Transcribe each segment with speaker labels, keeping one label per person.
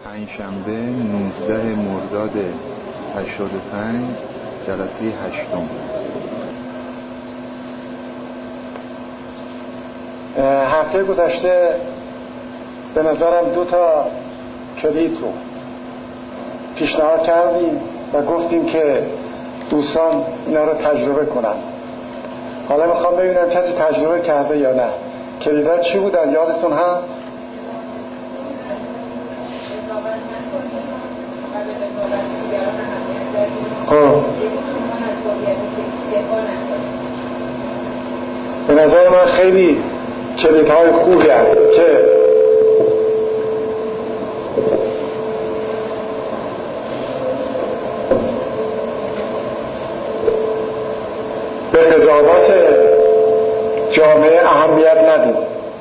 Speaker 1: پنجشنبه 19 مرداد 85 جلسه 8.
Speaker 2: هفته گذشته به نظرم 2 کلید رو پیشنهاد کردیم و گفتیم که دوستان اینا رو تجربه کنن. حالا میخوام ببینم کسی تجربه کرده یا نه. کلیدها چی بودن؟ یادتون هست؟ به نظر من خیلی کلیدهای خوبی هست که به قضاوت جامعه اهمیت ندیم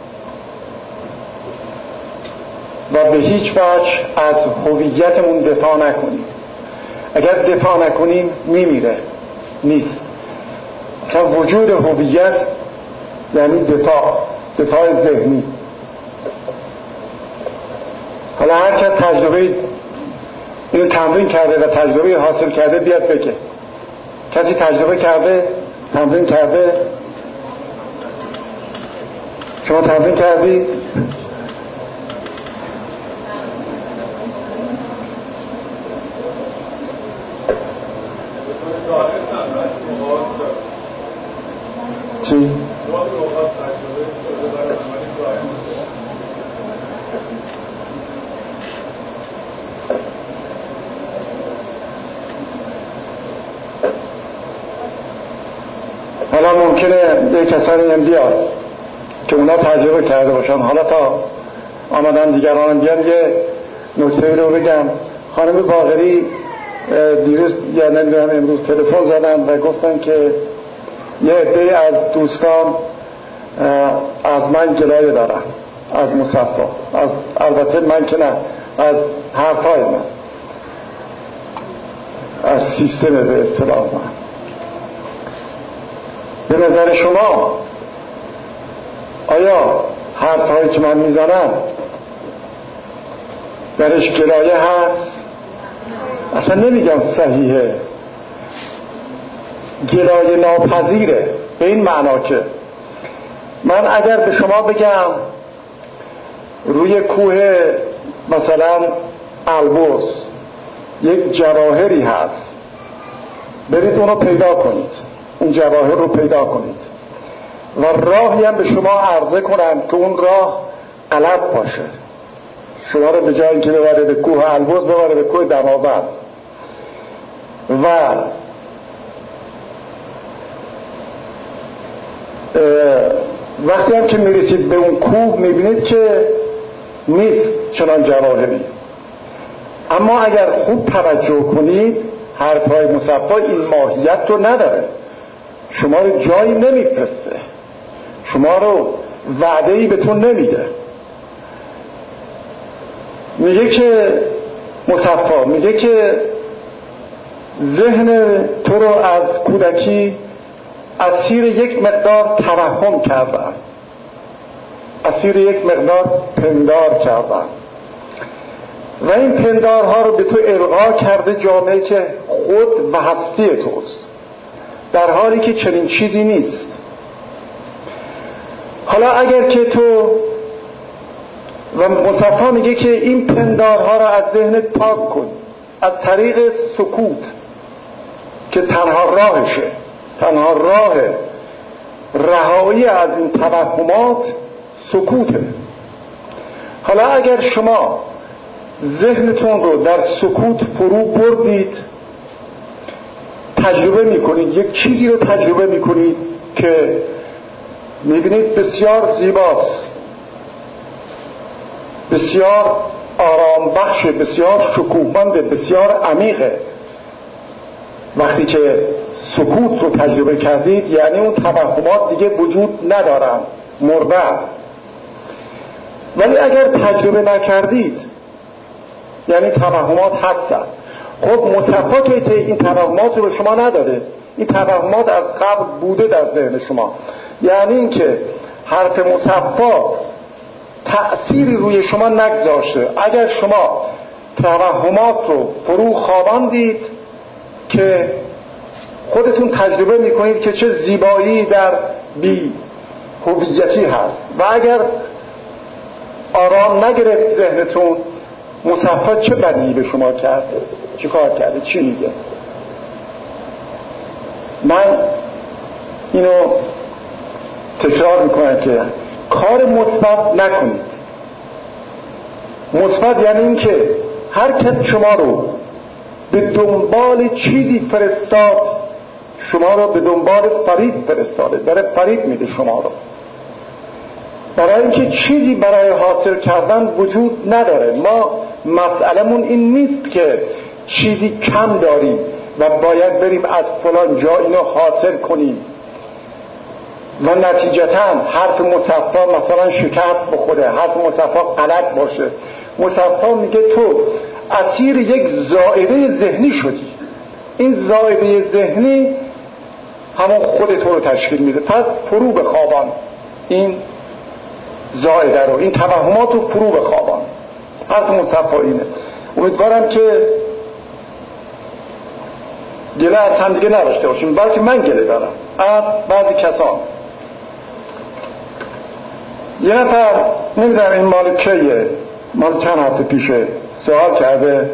Speaker 2: و به هیچ وجه از هویتمون دفاع نکنیم. اگر دفاع نکنیم میمیره، نیست. مثلا وجود هویت یعنی دفاع ذهنی. حالا هر کس تجربه اینو تمرین کرده و تجربه حاصل کرده بیاد بگه. کسی تجربه کرده؟ تمرین کرده؟ شما تمرین کردی؟ چی؟ حالا ممکنه یه کسانی هم بیاد که اونا تجربه کرده باشن. حالا تا آمدن دیگران بیان یه نکته رو بگم. خانم باقری دیروز یا نمیدونم امروز تلفن زدن و گفتن که یه عده از دوستان از من گلایه دارن، از مصفا، البته من که نه، از حرفای من، از سیستم به اصطلاح من. به نظر شما آیا حرفایی که من میزنم درش گلایه هست؟ اصلا نمیگم صحیحه، گلایه ناپذیره. به این معنا که من اگر به شما بگم روی کوه مثلا البرز یک جواهری هست، برید اونو پیدا کنید، اون جواهر رو پیدا کنید و راهی هم به شما عرضه کنم که اون راه غلط باشه، شما رو به جای اینکه ببره به کوه البرز ببره به کوه دماوند، و وقتی هم که میرسید به اون کوه میبینید که نیست چنان جواهری. اما اگر خوب توجه کنید حرفهای مصفا این ماهیت رو نداره، شما رو جایی نمیفرسته، شما رو وعده‌ای بهتون نمیده. میگه که مصفا میگه که ذهن تو رو از کودکی اسیر یک مقدار توهم کردن، اسیر یک مقدار پندار کردن و این پندارها رو به تو القا کرده جامعه که خود و هستی توست، در حالی که چنین چیزی نیست. حالا اگر که تو و مصفا میگه که این پندارها رو از ذهنت پاک کن از طریق سکوت که تنها راهشه، تنها راه رهایی از این توهمات سکوته. حالا اگر شما ذهنتون رو در سکوت فرو بردید، تجربه میکنید، یک چیزی رو تجربه میکنید که میبینید بسیار زیباست، بسیار آرام بخشه، بسیار شکوهمنده، بسیار عمیقه. وقتی که سکوت رو تجربه کردید یعنی اون توهمات دیگه وجود ندارن، مردن. ولی اگر تجربه نکردید یعنی توهمات هستن. خب مصفا که این توهمات رو به شما نداده، این توهمات از قبل بوده در ذهن شما، یعنی این که حرف مصفا تأثیری روی شما نگذاشته. اگر شما توهمات رو فرو خواباندید که خودتون تجربه میکنید که چه زیبایی در بی هویتی هست. و اگر آرام نگرفت ذهنتون، مصفا چه بدی به شما کرده، چه کار کرده، چی میگه؟ من اینو تکرار میکنم که کار مثبت نکنید. مثبت یعنی این که هر کس شما رو به دنبال چیزی فرستاد، شما رو به دنبال فرید فرستاده، داره فرید میده شما رو، برای اینکه چیزی برای حاصل کردن وجود نداره. ما مسئله‌مون این نیست که چیزی کم داریم و باید بریم از فلان جا اینو حاصل کنیم و نتیجتاً حرف مصفا مثلا شکست بخوره، حرف مصفا غلط باشه. مصفا میگه تو اسیر یک زائده ذهنی شدی، این زائده ذهنی همون خود تو رو تشکیل میده، پس فرو بخوابان این زائده رو، این توهمات رو فرو بخوابان. حرف مصفا اینه. امیدوارم که گله از هم دیگه نداشته باشیم، بلکه من گله دارم از بعضی کسان. یه نفر نمیدونم این مال کیه، مال چند هفته پیشه سوال کرده،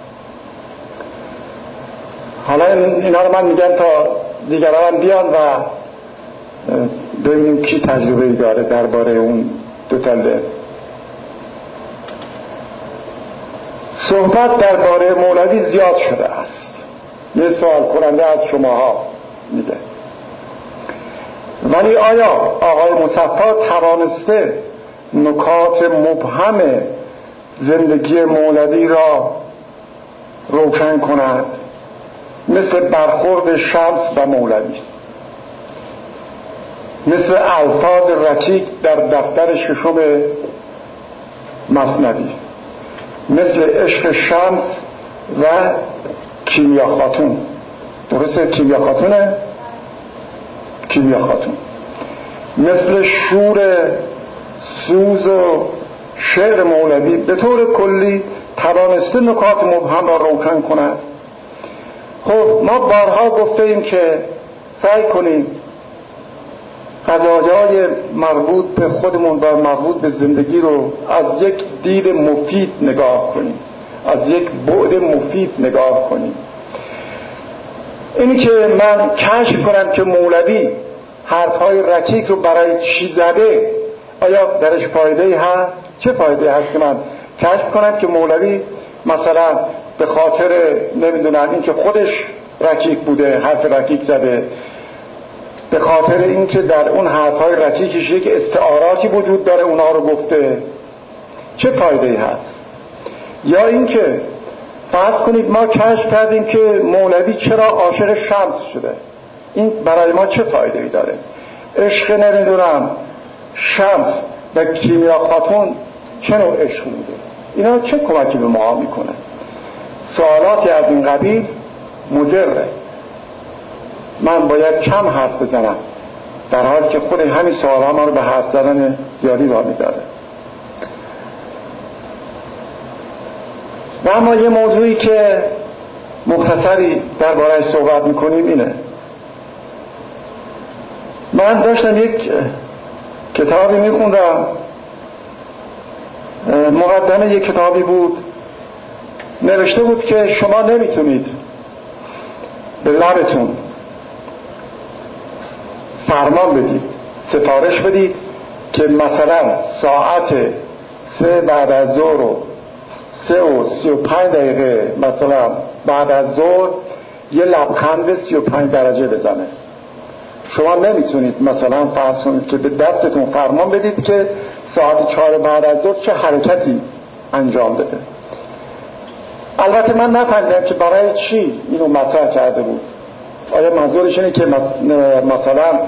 Speaker 2: حالا اینا رو من میگم تا دیگران بیان و ببینیم کی تجربه‌ای داره درباره اون دو تله. صحبت درباره مولوی زیاد شده است. یه سوال کننده از شماها میگه ولی آیا آقای مصفا توانسته نکات مبهم زندگی مولوی را روشن کند، مثل برخورد شمس و مولوی، مثل الفاظ رکیک در دفتر ششم مثنوی، مثل عشق شمس و کیمیا خاتون؟ درسته کیمیا خاتونه؟ کیمیا خاتون. مثل شور سوز و شعر مولوی به طور کلی توانسته نکات مبهم را روشن کند. خب ما بارها گفته ایم که سعی کنیم قضایای مربوط به خودمون و مربوط به زندگی رو از یک دید مفید نگاه کنیم، از یک بعد مفید نگاه کنیم. اینی که من کشف کنم که مولوی حرفهای رکیک رو برای چی زده، آیا درش فایده‌ای هست؟ چه فایده هست که من کشف کنم که مولوی مثلا به خاطر نمیدونم این که خودش رکیک بوده حرف رکیک زده، به خاطر این که در اون حرفهای رکیکش یک استعاراتی وجود داره اونا رو گفته، چه فایده‌ای هست؟ یا این که فرض کنید ما کشف کردیم که مولوی چرا عاشق شمس شده، این برای ما چه فایده‌ای داره؟ عشق نمیدونم شمس و کیمیا خاتون چه نوع عشق بوده؟ اینا چه کمکی به ما میکنه؟ سوالاتی از این قبیل مضره. من باید کم حرف بزنم در حالی که خود همین سوال‌ها ما رو به حرف زدن زیادی وامی داره. و اما یه موضوعی که مختصری درباره‌اش صحبت میکنیم اینه. من داشتم یک کتابی میخوندم، مقدمه یک کتابی بود، نوشته بود که شما نمیتونید به لبتون فرمان بدید، سفارش بدید که مثلا ساعت 3 بعد از ظهر و 3 و 35 دقیقه مثلا بعد از ظهر یه لبخند 35 درجه بزنه. شما نمیتونید مثلا فرض کنید که به دستتون فرمان بدید که ساعت 4 بعد از ظهر چه حرکتی انجام بده. البته من نفهمیدم که برای چی اینو مطرح کرده بود. آیا منظورش اینه که مثلا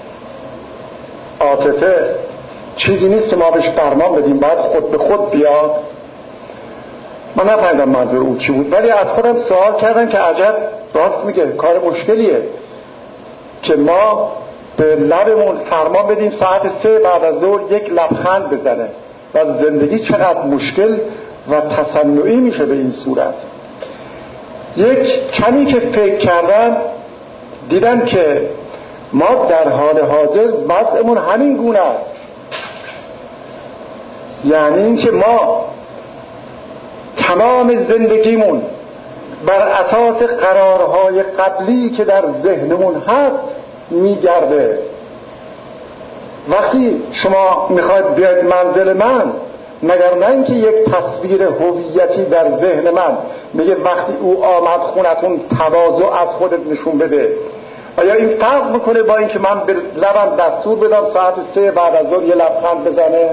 Speaker 2: عاطفه چیزی نیست که ما بهش فرمان بدیم بعد خود به خود بیاد؟ من نفهمیدم منظور او چی بود، ولی از خودم سوال کردم که عجب راست میگه، کار مشکلیه که ما به لبمون فرمان بدیم ساعت 3 بعد از ظهر یک لبخند بزنه و زندگی چقدر مشکل و تصنعی میشه به این صورت. یک کمی که فکر کردم دیدم که ما در حال حاضر وضعمون همین گونه است. یعنی این که ما تمام زندگیمون بر اساس قرارهای قبلی که در ذهنمون هست میگرده. وقتی شما میخواید بیاید منزل من، مگر نه اینکه یک تصویر هویتی در ذهن من میگه وقتی او آمد خونتون تواضع از خودت نشون بده؟ آیا این فرق میکنه با اینکه من به لبم دستور بدم ساعت 3 بعد از ظهر یه لبخند بزنه؟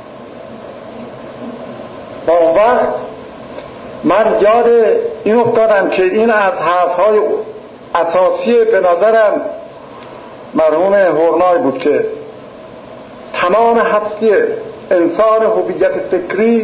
Speaker 2: با اون وقت من یاد این افتادم که این از حرفهای اساسی به نظرم مرحوم هورنای بود که تمام هستی انسان هویت فکری،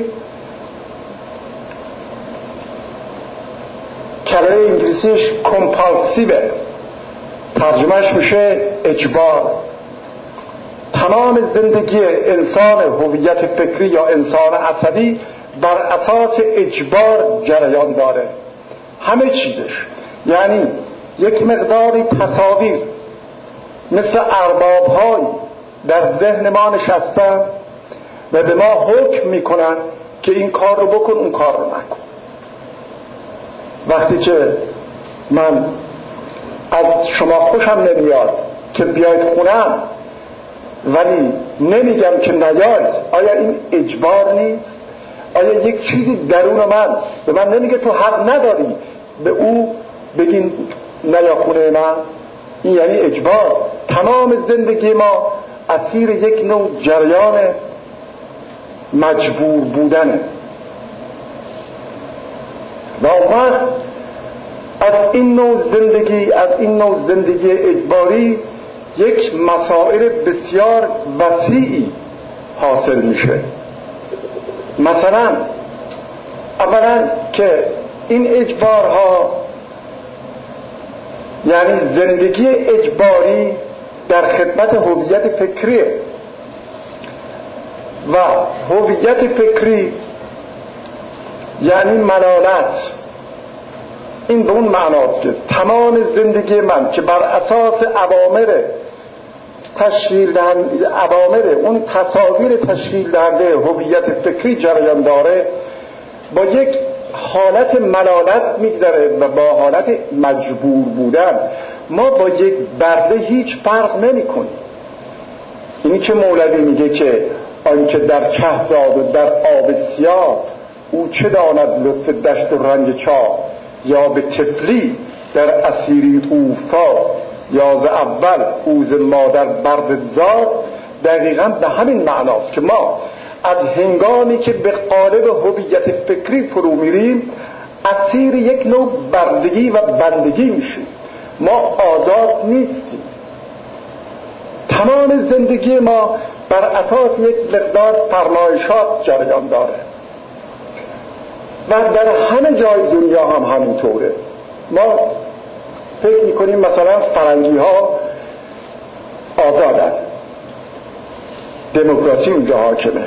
Speaker 2: کلمه انگلیسیش کمپالسیوه، ترجمهش میشه اجبار. تمام زندگی انسان هویت فکری یا انسان عصبی بر اساس اجبار جریان داره، همه چیزش. یعنی یک مقداری تصاویر مثل ارباب‌های در ذهن ما نشستن و به ما حکم میکنن که این کار رو بکن اون کار رو نکن. وقتی که من از شما خوشم نمیاد که بیاید خونم ولی نمیگم که نیاید، آیا این اجبار نیست؟ آیا یک چیزی درون من به من نمیگه تو حق نداری به او بگین نیا خونه من؟ این یعنی اجبار. تمام زندگی ما اسیر یک نوع جریان مجبور بودنه. و اون از این نوع زندگی اجباری یک مسائل بسیار وسیعی حاصل میشه. مثلا اولا که این اجبارها، یعنی زندگی اجباری در خدمت هویت فکریه و هویت فکری یعنی ملالت. این به اون معناست که تمام زندگی من که بر اساس اوامر اون تصاویر تشکیل دهنده هویت فکری جریان داره، با یک حالت ملالت میگذره و با حالت مجبور بودن. ما با یک برده هیچ فرق نمی کنیم. اینی که مولوی میگه که آنکه در چه زاد و در آب سیاه، او چه داند لطف دشت و رنگ چاه، یا به طفلی در اسیری اوفتاد، یا ز اول او ز مادر برد زاد. دقیقاً به همین معناست که ما از هنگامی که به قالب هویت فکری فرو میریم اسیر یک نوع بردگی و بندگی میشیم. ما آزاد نیستیم. تمام زندگی ما بر اساس یک مقدار فرمایشات جریان داره و در همه جای دنیا هم همینطوره. ما فکر میکنیم مثلا فرنگی ها آزادن، دموکراسی اونجا حاکمه،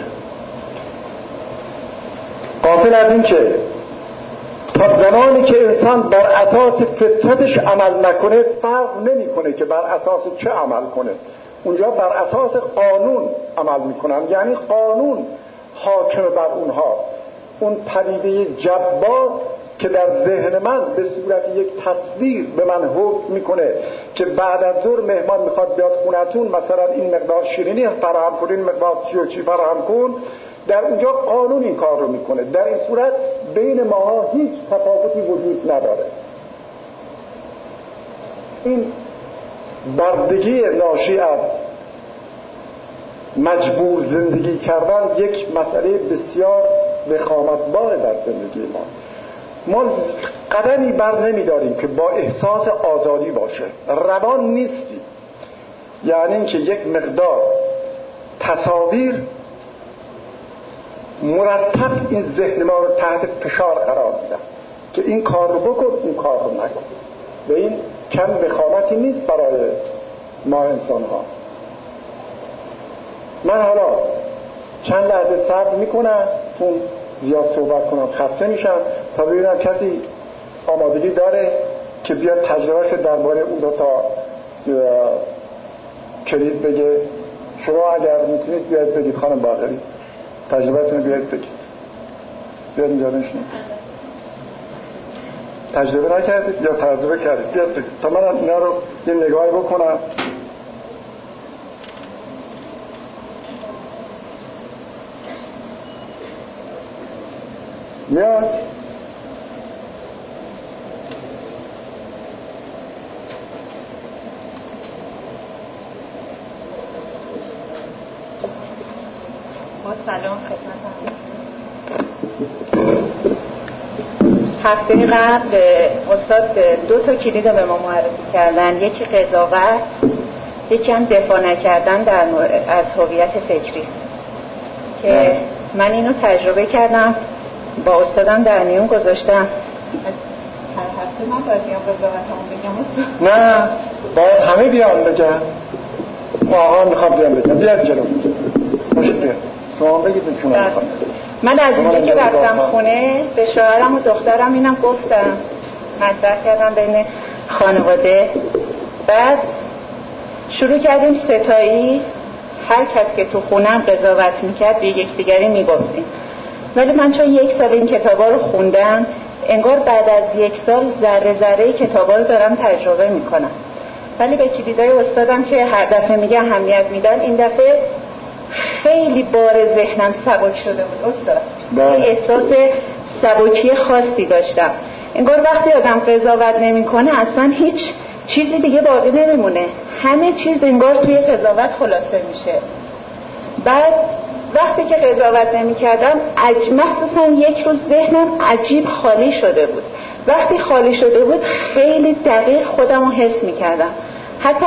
Speaker 2: غافل از این که تا زمانی که انسان بر اساس فطرتش عمل نکنه فرق نمیکنه که بر اساس چه عمل کنه. اونجا بر اساس قانون عمل میکنن، یعنی قانون حاکم بر اونها. اون پدیده جبار که در ذهن من به صورت یک تصویر به من حکم میکنه که بعد از ظهر مهمان میخواد بیاد خونتون، مثلا این مقدار شیرینی فراهم کن، این مقدار چی فراهم کن، در اونجا قانون این کار رو میکنه. در این صورت بین ما هیچ تفاوتی وجود نداره. این بردگی ناشی از مجبور زندگی کردن یک مسئله بسیار وخامتبار در زندگی ما قدمی بر نمیداریم که با احساس آزادی باشه، روان نیستیم. یعنی اینکه یک مقدار تصاویر مرتب این ذهن ما رو تحت فشار قرار میدن که این کار رو بکن اون کار رو نکن. و این کم وخامتی نیست برای ما انسان ها. من حالا چند لحظه صبر میکنم، چون زیاد صحبت کنم خسته میشم تا ببینم کسی آمادگی داره که بیاد تجربهش درباره اون دو تا کلید بگه. شما اگر میتونید بیاید بگید خانم باقری تجربهتون بیاید بگید. بیاید اینجا نشینید. تجربه نکردید یا تجربه کردید بیاید بگید تا من اینا رو یه نگاهی بکنم. میاد
Speaker 3: سلام خدمت هفته قبل استاد 2 تا کلید رو به ما معرفی کردن، یکی قضاوت، یکی هم دفاع نکردن از هویت فکری که من اینو تجربه کردم با استادم در میون گذاشتم. هر هفته من باید بیام قضاوتمو بگم؟
Speaker 2: نه باید همه بیان بگن. آقا میخوام بیان بگم. بیاد جلو خوشید بیاد شما بگید شما میخوام.
Speaker 3: من از اینجا که رفتم خونه به شوهرم و دخترم اینم گفتم، مطرح کردم بین خانواده. بعد شروع کردیم ستایی هر کس که تو خونم قضاوت میکرد به یکدیگری میگفتیم. ولی من چون 1 سال این کتابا رو خوندم انگار بعد از 1 سال ذره ذره کتابا رو دارم تجربه میکنم. ولی به کلیدای استادم که هر دفعه میگه اهمیت میدن، این دفعه خیلی بار ذهنم سبک شده بود استاد. احساس سبکی خاصی داشتم. انگار وقتی آدم قضاوت نمیکنه اصلا هیچ چیزی دیگه باقی نمیمونه، همه چیز انگار توی قضاوت خلاصه میشه. بعد وقتی که قضاوت نمیکردم مخصوصا 1 روز ذهنم عجیب خالی شده بود. وقتی خالی شده بود خیلی دقیق خودم رو حس میکردم. حتی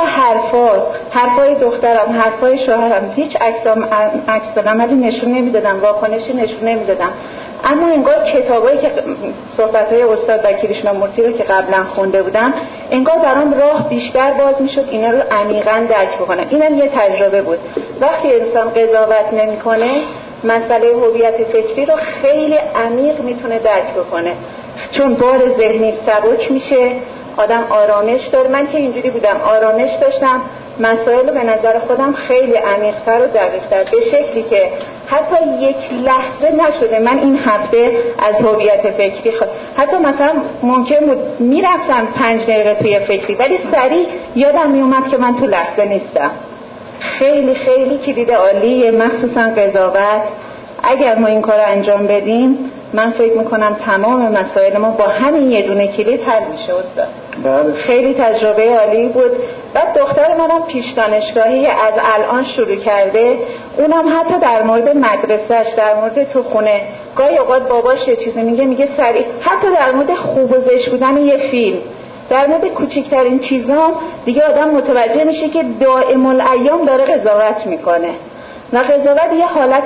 Speaker 3: حرفای دخترم، حرفای شوهرم هیچ عکس العملی نشون نمیدادم، واکنشی نشون نمیدادم. اما انگار کتابایی که صحبت‌های استاد و کریشنامورتی رو که قبلا خونده بودم انگار برام راه بیشتر باز میشد اینا رو عمیقاً درک بکنم. اینم یه تجربه بود. وقتی انسان قضاوت نمیکنه مسئله هویت فکری رو خیلی عمیق میتونه درک بکنه، چون بار ذهنی سبک میشه، آدم آرامش داره. من که اینجوری بودم، آرامش داشتم، مسائل به نظر خودم خیلی عمیق‌تر و دقیق‌تر، به شکلی که حتی 1 لحظه نشده من این هفته از هویت فکری حتی مثلا ممکن بود میرفتم 5 دقیقه توی فکری ولی سریع یادم میومد که من تو لحظه نیستم. خیلی خیلی کلید عالیه، مخصوصا قضاوت. اگر ما این کار انجام بدیم من فکر میکنم تمام مسائل ما با همین یه دونه کلید حل میشه استاد.
Speaker 2: بله.
Speaker 3: خیلی تجربه عالی بود. بعد دختر منم پیش دانشگاهی از الان شروع کرده، اونم حتی در مورد مدرسهش، در مورد تو خونه، گاهی اوقات باباش یه چیزی میگه سریع، حتی در مورد خوب و زشت بودن یه فیلم، در مورد کوچکترین چیزا دیگه آدم متوجه میشه که دائم الایام داره قضاوت میکنه. و قضاوت یه حالت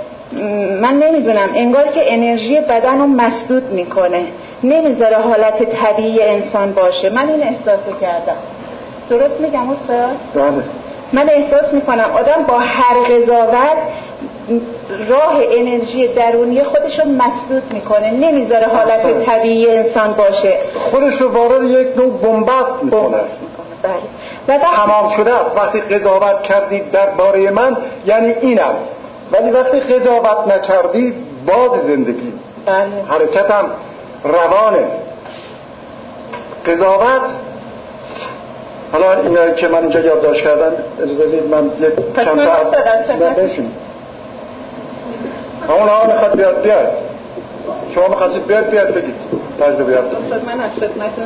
Speaker 3: من نمیدونم انگار که انرژی بدن رو مسدود میکنه، نمیذاره حالت طبیعی انسان باشه. من این احساسو کردم. درست میگم استاد؟
Speaker 2: بله.
Speaker 3: من احساس میکنم آدم با هر قضاوت راه انرژی درونی خودش رو مسدود میکنه، نمیذاره حالت طبیعی انسان باشه،
Speaker 2: خودش رو وارد یک نوع بنبست میکنه.
Speaker 3: بله.
Speaker 2: تمام شده. وقتی قضاوت کردید درباره من یعنی اینم، ولی وقتی قضاوت نکردید باز زندگی.
Speaker 3: بله.
Speaker 2: حرکتم روانه. قضاوت حالا اینا که من اینجا یادداشت کردم اجازه بدید من یک چند تا بشین. اون ها میخواد بیاد شما میخواستید بیاد بگید تجربه یاد.
Speaker 3: استاد من از خدمتتون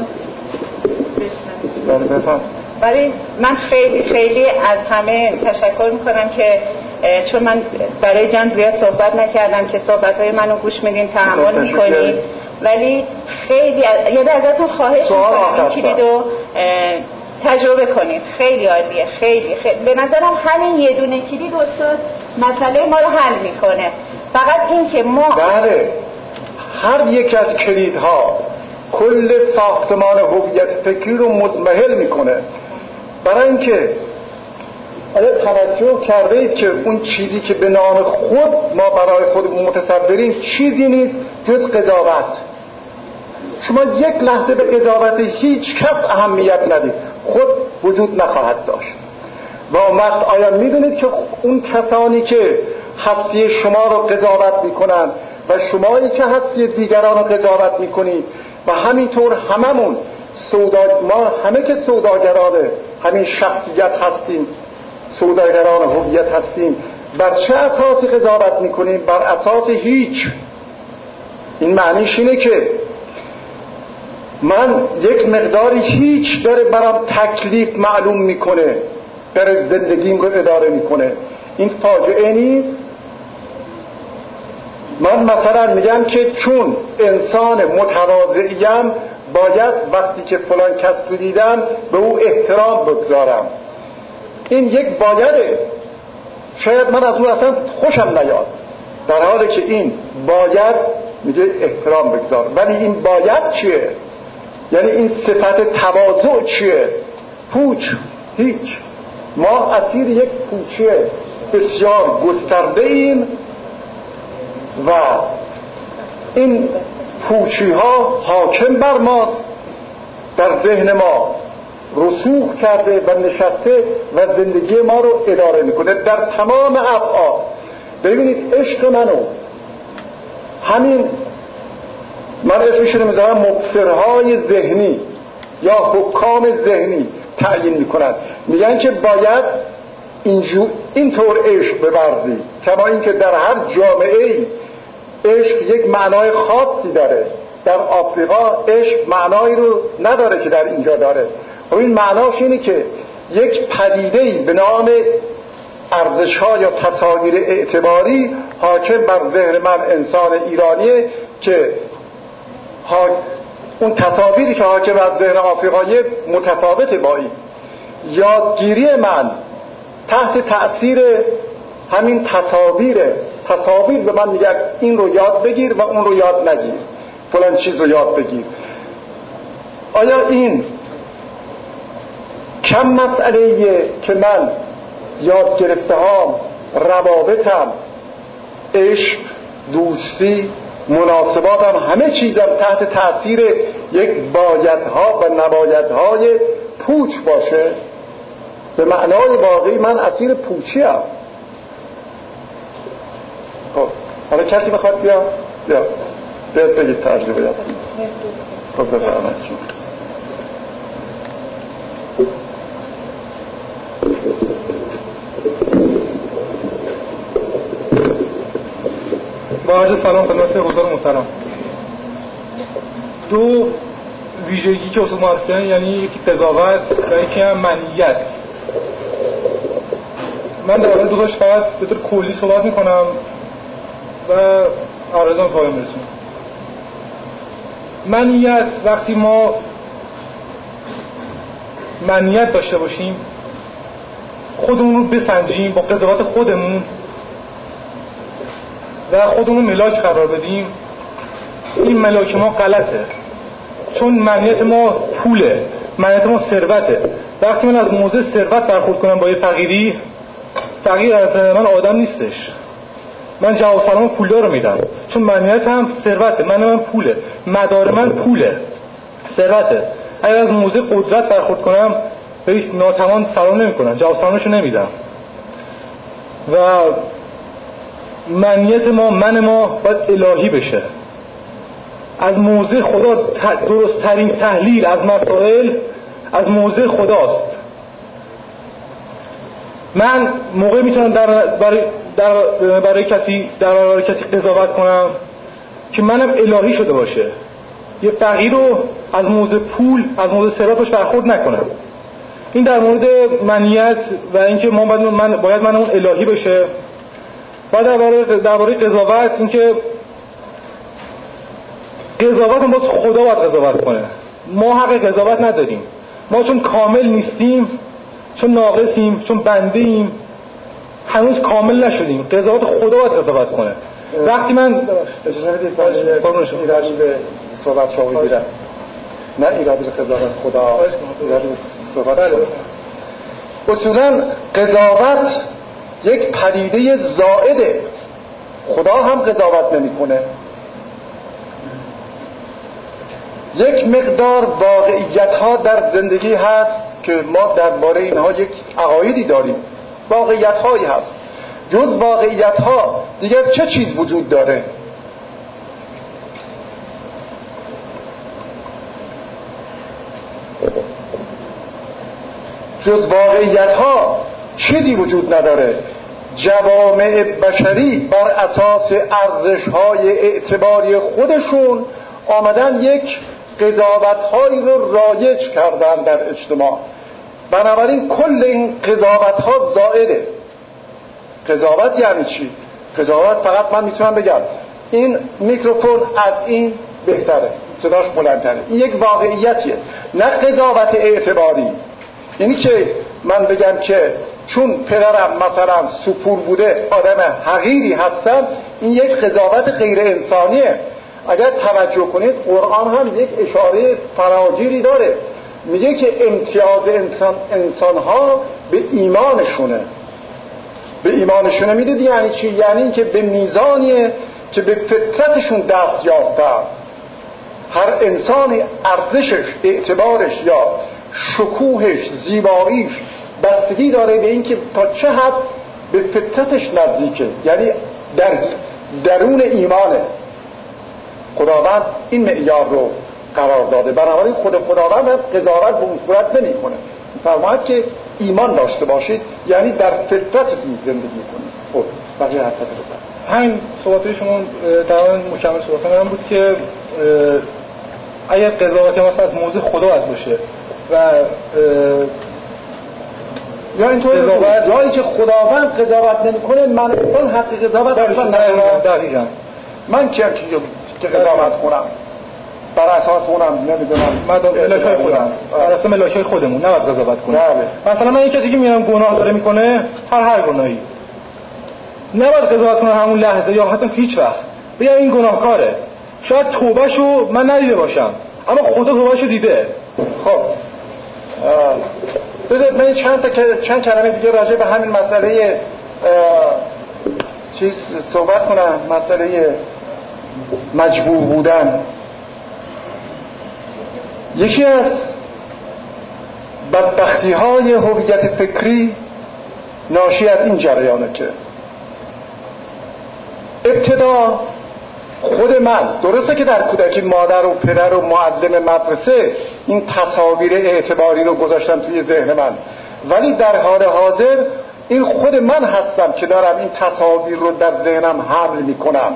Speaker 2: بله بفرمایید.
Speaker 3: ولی من خیلی خیلی از همه تشکر میکنم که چون من برای جمع زیاد صحبت نکردم که صحبت‌های منو گوش میدین، تحمل میکنید، ولی خیلی یاد ازتون خواهش میکنم این کلیدو تجربه کنید. خیلی عالیه. خیلی به نظرم همین یه دونه کلید استاد مسئله ما رو حل میکنه. فقط این که ما
Speaker 2: بله هر یک از کلیدها کل ساختمان هویت فکری رو مضمحل میکنه. برای اینکه آیا توجه کرده اید که اون چیزی که به نام خود ما برای خودمون متصوریم چیزی نیست جز قضاوت. شما یک لحظه به قضاوت هیچ کس اهمیت ندید، خود وجود نخواهد داشت. و اون وقت آیا میدونید که اون کسانی که هستی شما رو قضاوت میکنن و شمایی که هستی دیگران رو قضاوت میکنید و همینطور هممون ما همه که سوداگران همین شخصیت هستیم، سوداگران هویت هستیم، بر چه اساسی قضاوت میکنیم؟ بر اساس هیچ. این معنیش اینه که من یک مقداری هیچ داره برام تکلیف معلوم میکنه، داره زندگیم رو اداره میکنه. این فاجعه نیست؟ من مثلا میگم که چون انسان متواضعیم باید وقتی که فلان کس رو دیدم به او احترام بگذارم. این یک بایده. شاید من از اون اصلا خوشم نیاد، در حالی که این باید میگه احترام بگذار. ولی این باید چیه؟ یعنی این صفت تواضع چیه؟ پوچ. هیچ. ما اسیر یک پوچی بسیار گسترده ایم و این پوچی ها حاکم بر ماست، در ذهن ما رسوخ کرده و نشسته و زندگی ما رو اداره میکنه در تمام ابعاد. ببینید عشق منو همین من اسمش رو میذارم مبصرهای ذهنی یا حکام ذهنی تعیین میکنند. میگن که باید اینطور عشق بورزی، کما اینکه در هر جامعه عشق یک معنای خاصی داره. در آفریقا عشق معنایی رو نداره که در اینجا داره. و این معناش اینه که یک پدیده‌ای به نام ارزش‌ها یا تصاویر اعتباری حاکم بر ذهن من انسان ایرانیه که اون تصاویری که حاکم بر ذهن آفریقایی متفاوته با این. یادگیری من تحت تأثیر همین تصاویر به من میگه این رو یاد بگیر و اون رو یاد نگیر، فلان چیز رو یاد بگیر. آیا این کم مسئله‌ایه که من یاد گرفته هام، روابطم، عشق، دوستی، مناسباتم، همه چیزم تحت تأثیر یک بایدها و نبایدهای پوچ باشه؟ به معنای واقعی من اسیر پوچی هم. خب حالا کسی بخواد بیا بگید تجربه یاد. خب بفرمایید.
Speaker 4: با عرض سلام خدمت حضار محترم. دو ویژگی که اصول معرفی کردن، یعنی یکی قضاوت و یکی هم منیت. من در مورد دوتاش فقط به طور کلی صحبت میکنم و عرضم پایان میرسونم. منیت، وقتی ما منیت داشته باشیم، خودمون رو بسنجیم با قضاوت خودمون و خودمون ملاک قرار بدیم، این ملاک ما غلطه. چون منیت ما پوله، منیت ما ثروته. وقتی من از موضع ثروت برخورد کنم با یه فقیری، فقیر از من آدم نیستش، من جواب سلام پولدار رو میدم، چون منیت هم ثروته، من پوله، مدار من پوله، ثروته. اگر از موضع قدرت برخورد کنم به هیچ ناتوان سلام نمیکنم، جواب سلامشو نمیدم. و منیت ما، من ما باید الهی بشه. از موضع خدا درست ترین تحلیل از مسائل از موضع خداست. من موقع میتونم برای کسی قضاوت کنم که منم الهی شده باشه، یه فقیر رو از موضع پول، از موضع ثروتش برخورد نکنم. این در مورد منیت و اینکه باید منمون الهی بشه. و درباره قضاوت، اینکه قضاوت هم باز خدا باید قضاوت کنه، ما حق قضاوت نداریم. ما چون کامل نیستیم، چون ناقصیم، چون بنده ایم، هنوز کامل نشدیم. قضاوت خدا باید قضاوت کنه. وقتی من
Speaker 2: اجازه بدید ایرادی به صحبت شما بگیرم، نه ایرادی به قضاوت خدا، ایرادی به صحبت. اصولا قضاوت یک پدیده زائده، خدا هم قضاوت نمی‌کنه. یک مقدار واقعیت‌ها در زندگی هست که ما درباره اینها یک عقایدی داریم، واقعیت‌هایی هست. جز واقعیت‌ها دیگر چه چیز وجود داره؟ جز واقعیت‌ها چیزی وجود نداره. جوامع بشری بر اساس ارزش‌های اعتباری خودشون آمدن یک قضاوت‌هایی رو رایج کردن در اجتماع. بنابراین کل این قضاوت‌ها زائده. قضاوت یعنی چی؟ قضاوت فقط من میتونم بگم این میکروفون از این بهتره، صداش بلندتره، این یک واقعیتیه، نه قضاوت اعتباری. یعنی که من بگم که چون پدرم مثلا سپور بوده آدم حقیری هستم، این یک قضاوت غیر انسانیه. اگر توجه کنید قرآن هم یک اشاره فراگیری داره، میگه که امتیاز انسان‌ها به ایمانشونه. به ایمانشونه میدید یعنی چی؟ یعنی که به میزانیه که به فطرتشون دست یافتن. هر انسانی ارزشش، اعتبارش یا شکوهش، زیباییش بستگی داره به این که تا چه حد به فطرتش نزدیکه، یعنی در درون ایمانه. خداوند این معیار رو قرار داده. بنابراین خود خداوند هم قضاوت به اون صورت نمی‌کنه. فرماید که ایمان داشته باشید یعنی در فطرتتون زندگی کنید. خب بقیه حرفات رو
Speaker 4: همین صحبت شما تمام مکمل صحبت من بود که اگر قضاوت مثلا از موضوع خدا باشه و
Speaker 2: یا اینطور جایی که خداوند قضاوت نمی‌کنه من اون حق قضاوت
Speaker 4: دقیقاً
Speaker 2: من که قضاوت کنم بر اساس اونم نمیدونم
Speaker 4: ملائکه خودم، بر اساس ملائکه خودمون نباید قضاوت کنیم. مثلا من این کسی که میرم گناه داره میکنه، هر گناهی نباید قضاوت کنم همون لحظه یا حتی هیچ وقت. بگم این گناهکاره، شاید توبهشو من ندیده باشم اما خدا توبهشو دیده.
Speaker 2: خب بذارید من چند کلمه دیگه راجع به همین مسئله چیز صحبت کنم، مسئله مجبور بودن. یکی از بدبختی‌های هویت فکری ناشی از این جریانه که ابتدا خود من، درسته که در کودکی مادر و پدر و معلم مدرسه این تصاویر اعتباری رو گذاشتن توی ذهن من، ولی در حال حاضر این خود من هستم که دارم این تصاویر رو در ذهنم حمل میکنم.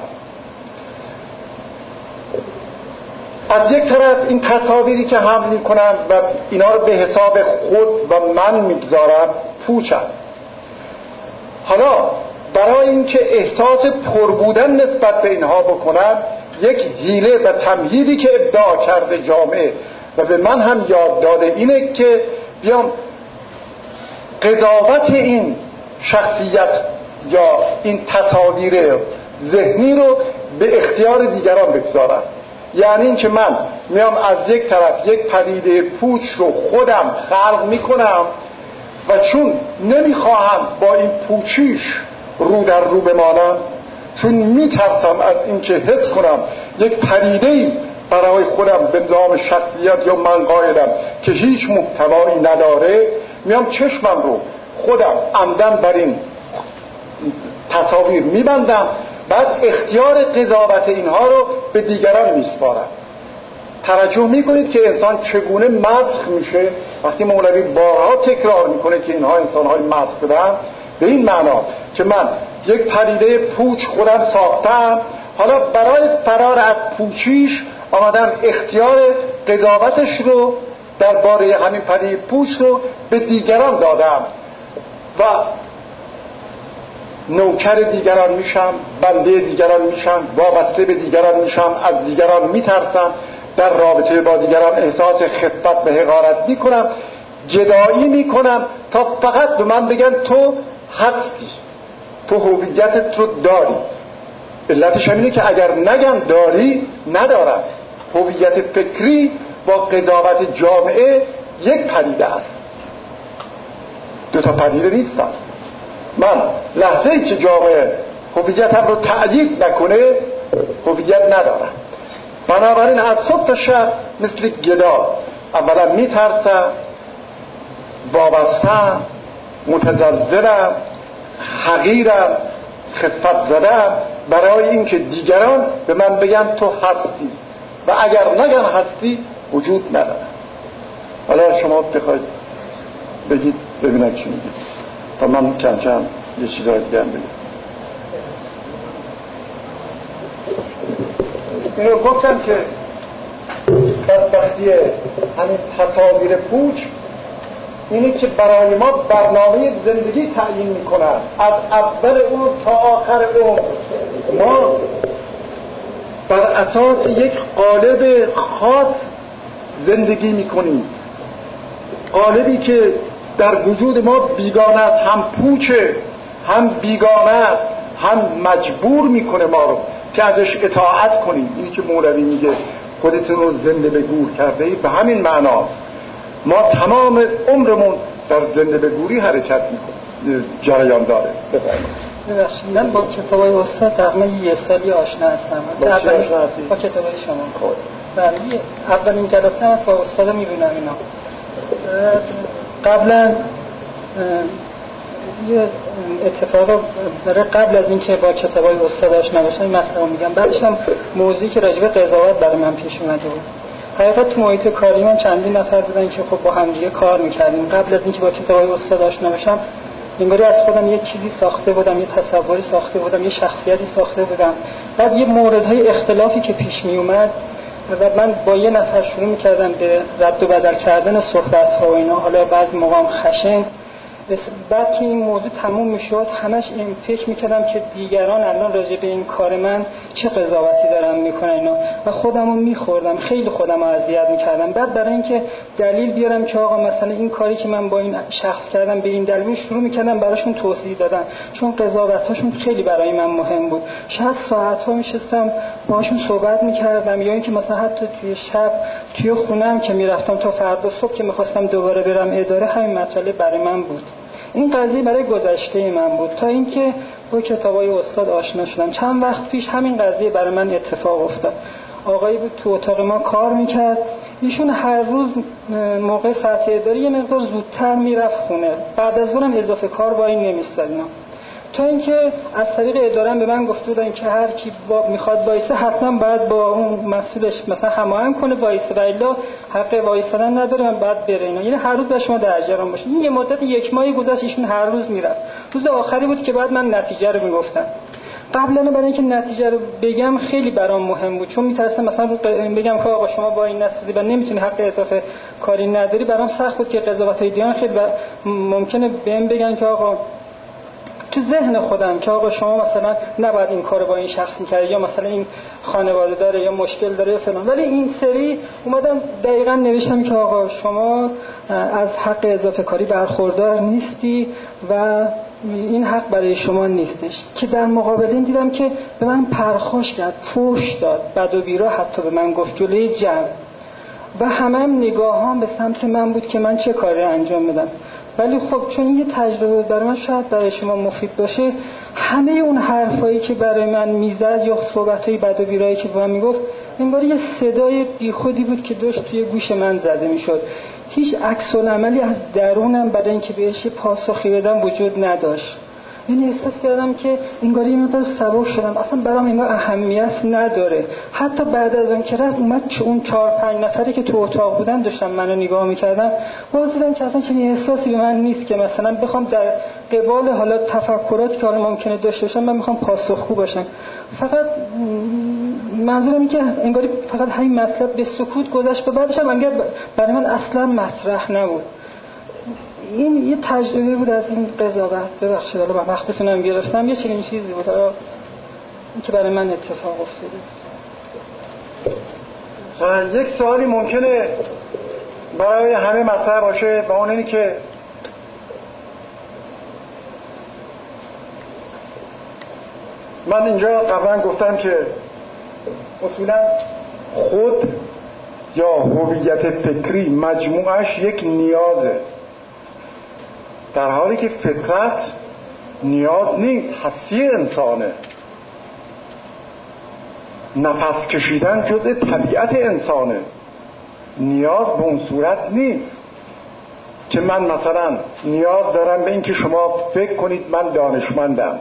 Speaker 2: از یک طرف این تصاویری که حمل میکنم و اینا رو به حساب خود و من میگذارم پوچم. حالا برای اینکه احساس پر بودن نسبت به اینها بکنم، یک حیله و تمهیدی که ابداع کرده جامعه و به من هم یاد داده اینه که بیام قضاوت این شخصیت یا این تصاویر ذهنی رو به اختیار دیگران بگذارم. یعنی این که من میام از یک طرف یک پدیده پوچ رو خودم خلق میکنم و چون نمیخواهم با این پوچیش رو در رو بمانم، چون میترسم از اینکه حس کنم یک پدیده‌ای برای خودم به نام شخصیت یا من قائلم که هیچ محتوایی نداره، میام چشمم رو خودم عمدن بر این تصاویر میبندم، بعد اختیار قضاوت اینها رو به دیگران میسپارم. توجه میکنید که انسان چگونه مسخ میشه وقتی مولوی بارها تکرار میکنه که اینها انسانهای مسخ بودن، به این معنا که من یک پدیده پوچ خودم ساختم، حالا برای فرار از پوچیش آمدم اختیار قضاوتش رو درباره همین پدیده پوچ رو به دیگران دادم و نوکر دیگران میشم، بنده دیگران میشم، وابسته به دیگران میشم، از دیگران میترسم، در رابطه با دیگران احساس خفت و حقارت میکنم، جدایی میکنم تا فقط به من بگن تو هستی، تو هویتت رو داری. علتش همینه که اگر نگن داری، ندارم. هویت فکری با قضاوت جامعه یک پدیده است. دو تا پدیده نیستن. من لحظه‌ای که جامعه هویتم رو تأیید نکنه هویت ندارم. بنابراین از صبح تا شب مثل گدا اولا میترسم، وابستم، متزلزلم، حقیرم، خفت زدم برای اینکه دیگران به من بگن تو هستی و اگر نگن هستی وجود نداره. حالا شما بخواید بگید ببینم چی میگید تا من کم کم یه چیزای دیگه هم بگید. اینو گفتم که بدبختی همین تصاویر پوچ اینه که برای ما برنامه زندگی تعیین میکنن. از اول اون تا آخر اون ما بر اساس یک قالب خاص زندگی میکنیم، قالبی که در وجود ما بیگانه است، هم پوچه، هم بیگانه است، هم مجبور میکنه ما رو که ازش اطاعت کنیم. اینی که مولوی میگه خودتون رو زنده به گور کرده ای، به همین معناست. ما تمام عمرمون در زنده به گوری حرکت میکنیم، جریان داره.
Speaker 5: ببخشید من با کتابای استاد تقریبا یه سالی آشنا هستم. با کتابای شما. خب بله اولین جلسه هم با استاد میبینم اینا. قبلا یه اتفاق برای قبل از اینکه با کتابای استاد آشنا بشم این مسئله میگم. بعدش هم موضوعی که راجع به قضاوت برای من پیش اومده بود. حقیقت تو محیط کاری من چندین نفر بودن که خب با هم دیگه کار میکردیم. قبل از اینکه با کتابای استاد آشنا بشم انگاری از خودم یه چیزی ساخته بودم، یه تصوری ساخته بودم، یه شخصیتی ساخته بودم. بعد یه موردهای اختلافی که پیش می اومد و من با یه نفر شروع میکردم به رد و بدل کردن صحبت‌ها و اینا، حالا بعضی موقع خشن. بعد که این موضوع تموم میشد همش این فکر میکردم که دیگران الان راجع به این کار من چه قضاوتی دارن میکنن اینا و خودمو میخوردم، خیلی خودمو اذیت میکردم. بعد برای اینکه دلیل بیارم که آقا مثلا این کاری که من با این شخص کردم به این دلیل، شروع میکردم براشون توضیح دادن، چون قضاوتاشون خیلی برای من مهم بود. شاید ساعت‌ها میشستم باهاشون صحبت میکردم، یا اینکه مثلا حتی توی شب توی خونم که میرفتم تا فردا صبح که میخواستم دوباره برم اداره همین مسئله برای من بود. این قضیه برای گذشته من بود تا اینکه با کتابای استاد آشنا شدم. چند وقت پیش همین قضیه برای من اتفاق افتاد. آقایی بود تو اتاق ما کار میکرد، ایشون هر روز موقع ساعت اداری یه مقدار زودتر میرفت خونه، بعد از اونم اضافه کار با این نمیستاد اینا. تا اینکه از طریق اداره به من گفته بودن که هر کی میخواد وایسه حتما باید با اون مسئولش مثلا هماهنگ کنه وایسه، و الا حق وایسادن نداره، من باید بره اینا. یعنی هر روز به شما در جریان باشه. این یه مدت یک ماهی گذشت ایشون هر روز میرفت. روز آخری بود که بعد من نتیجه رو میگفتم. قبلا برای اینکه نتیجه رو بگم خیلی برام مهم بود، چون میترسم مثلا بگم که آقا شما با این نسلی و نمیتونی حق اضافه کاری نداری. برام سخت بود که قضاوت‌های دیگران خیلی ممکنه بهم بگن که آقا تو ذهن خودم که آقا شما مثلا نباید این کارو با این شخص می‌کردی، یا مثلا این خانواده داره یا مشکل داره یا فلان. ولی این سری اومدم دقیقاً نوشتم که آقا شما از حق اضافه کاری برخوردار نیستی و این حق برای شما نیستش. که در مقابل این دیدم که به من پرخوش کرد، فحش داد، بد و بیرا حتی به من گفت جلوی جمع، و همم نگاهام به سمت من بود که من چه کاری انجام بدم. ولی خب چون این یه تجربه برای من شاید برای شما مفید باشه، همه اون حرفایی که برای من میزد یا صحبتای بد و بیرایی که به من میگفت انگار یه صدای بیخودی بود که داشت توی گوش من زده میشد. هیچ عکس العملی از درونم برای اینکه بهش پاسخی بدم وجود نداشت. یعنی احساس کردم که انگار یه مقدار سبک شدم، اصلا برام اینا اهمیت نداره. حتی بعد از اون که رفت اومد اون 4-5 نفری که تو اتاق بودن داشتن منو نگاه میکردن، باز دیدم که اصلا چنین احساسی به من نیست که مثلا بخوام در قبال حالا تفکراتی که حالا ممکنه داشته باشم من میخوام پاسخگو باشم. فقط منظورم اینه که انگاری فقط همین مطلب به سکوت گذشت و بعدش هم انگار برای من اصلا مطرح نبود. این یه تجربه بود از این قضاوت. ببخشید حالا من وقتتونم گرفتم، یه چنین چیزی بود که برای من اتفاق افتاده.
Speaker 2: یک سوالی ممکنه برای همه مطرح باشه و اون اینه که من اینجا قبلا گفتم که اصولا خود یا هویت فکری مجموعش یک نیازه. در حالی که فطرت نیاز نیست، هستی انسانه. نفس کشیدن جزء طبیعت انسانه، نیاز به اون صورت نیست که من مثلا نیاز دارم به این که شما فکر کنید من دانشمندم.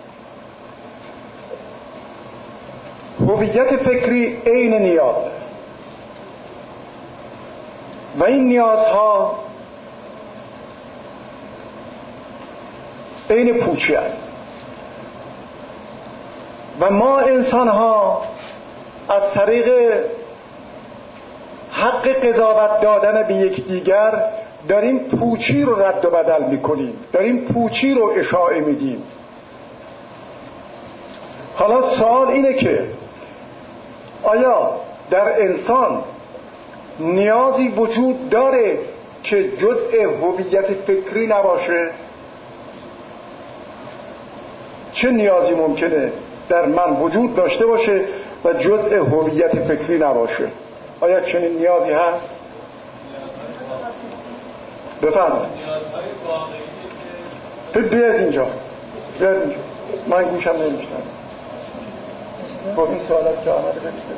Speaker 2: هویت فکری عین نیازه و این نیازها عین پوچی هست و ما انسان ها از طریق حق قضاوت دادن به یکدیگر داریم پوچی رو رد و بدل میکنیم، داریم پوچی رو اشاعه میدیم. حالا سوال اینه که آیا در انسان نیازی وجود داره که جزء هویت فکری نباشه؟ چه نیازی ممکنه در من وجود داشته باشه و جزء هویت فکری نباشه؟ آیا چنین نیازی هست؟ بفرمایید. بیاید اینجا، من گوشم نمیشنم. خب این سوالات که آمده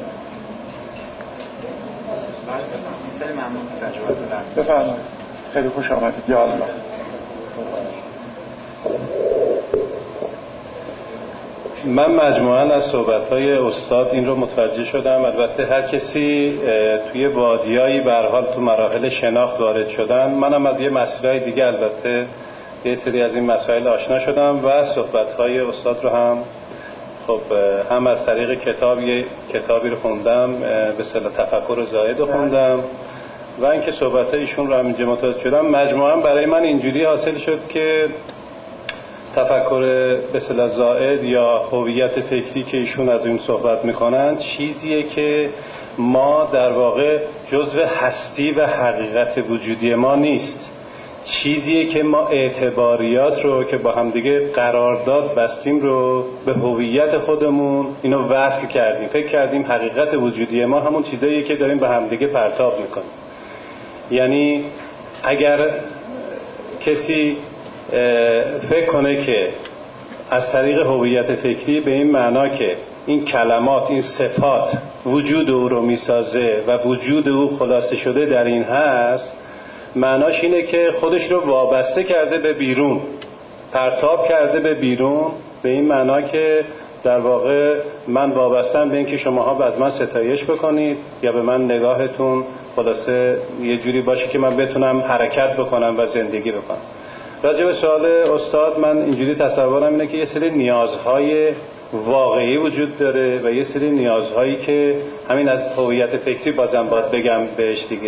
Speaker 2: بفرمایید. خیلی خوش آمدید. یا الله.
Speaker 6: من مجموعاً از صحبت‌های استاد این رو متوجه شدم. البته هر کسی توی وادیایی به هر حال تو مراحل شناخت وارد شدن، منم از یه مسائل دیگه البته یه سری از این مسائل آشنا شدم و صحبت‌های استاد رو هم خب هم از طریق کتابی رو خوندم، به اصطلاح تفکر زائد رو خوندم و اینکه صحبت‌های ایشون رو هم اینجا متوجه شدم. مجموعاً برای من اینجوری حاصل شد که تفکر به اصطلاح زائد یا هویت فکری که ایشون از این صحبت میکنن چیزیه که ما در واقع جزو هستی و حقیقت وجودی ما نیست، چیزیه که ما اعتباریات رو که با همدیگه قرارداد بستیم رو به هویت خودمون اینو وصل کردیم، فکر کردیم حقیقت وجودی ما همون چیزاییه که داریم به همدیگه پرتاب میکنیم. یعنی اگر کسی فکر کنه که از طریق هویت فکری به این معنا که این کلمات، این صفات وجود او رو میسازه و وجود او خلاصه شده در این هست، معناش اینه که خودش رو وابسته کرده به بیرون، پرتاب کرده به بیرون، به این معنا که در واقع من وابستم به این که شماها از من ستایش بکنید یا به من نگاهتون خلاصه یه جوری باشه که من بتونم حرکت بکنم و زندگی بکنم. راجع به سوال استاد من اینجوری تصورم اینه که یه سری نیازهای واقعی وجود داره و یه سری نیازهایی که همین از هویت فکری بازم باید بگم بهش دیگه.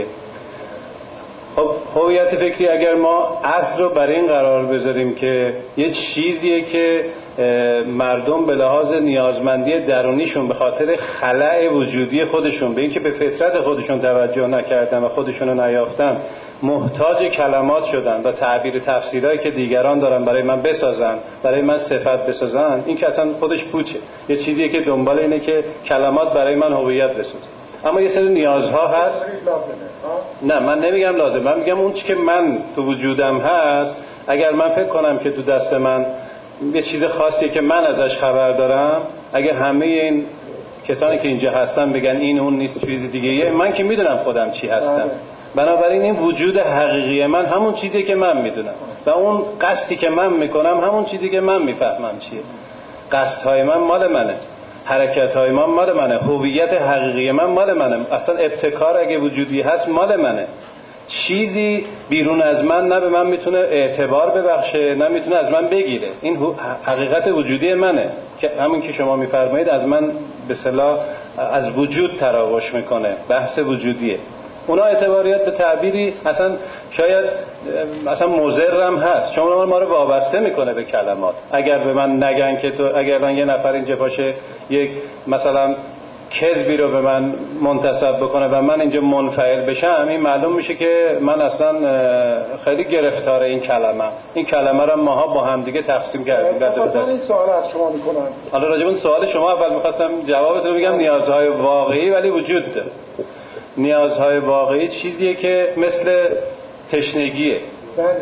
Speaker 6: خب هویت فکری اگر ما اصل رو برای این قرار بذاریم که یه چیزیه که مردم به لحاظ نیازمندی درونیشون به خاطر خلأ وجودی خودشون به این که به فطرت خودشون توجه نکردن و خودشون رو نیافتن محتاج کلمات شدن و تعبیر تفسیرهایی که دیگران دارن برای من بسازن، برای من صفت بسازن، این که اصلا خودش پوچه، یه چیزیه که دنبال اینه که کلمات برای من هویت بسازن. اما یه سری نیازها هست. نه من نمیگم لازم، من میگم اون چی که من تو وجودم هست، اگر من فکر کنم که تو دست من یه چیز خاصیه که من ازش خبر دارم، اگر همه این کسانی که اینجا هستن بگن این اون نیست چیز دیگه، من که میدونم خودم چی هستم، بنابراین این وجود حقیقی من همون چیزی که من میدونم و اون قصدی که من میکنم همون چیزی که من میفهمم چیه. قصدهای من مال منه، حرکتهای من مال منه، هویت حقیقی من مال منه، اصلا ابتکار اگه وجودی هست مال منه. چیزی بیرون از من نه به من میتونه اعتبار ببخشه نه میتونه از من بگیره. این حقیقت وجودی منه که همین که شما میفرمایید از من به اصطلاح از وجود تراوش میکنه، بحث وجودیه. اونا اعتباریات به تعبیری اصلا شاید اصلا مضرم هست، چون ما رو وابسته میکنه به کلمات. اگر به من نگن که تو، اگر من یه نفر اینجا باشه یک مثلا کذبی رو به من منتسب بکنه و من اینجا منفعل بشم، این معلوم میشه که من اصلا خیلی گرفتار این کلمه رو ماها با هم دیگه تقسیم کردیم.
Speaker 2: من این سوال از شما میکنم.
Speaker 6: حالا راجع به اون سوال شما اول میخواستم جوابتون رو بگم. نیازهای واقعی ولی وجود داره. نیازهای واقعی چیزیه که مثل تشنگیه.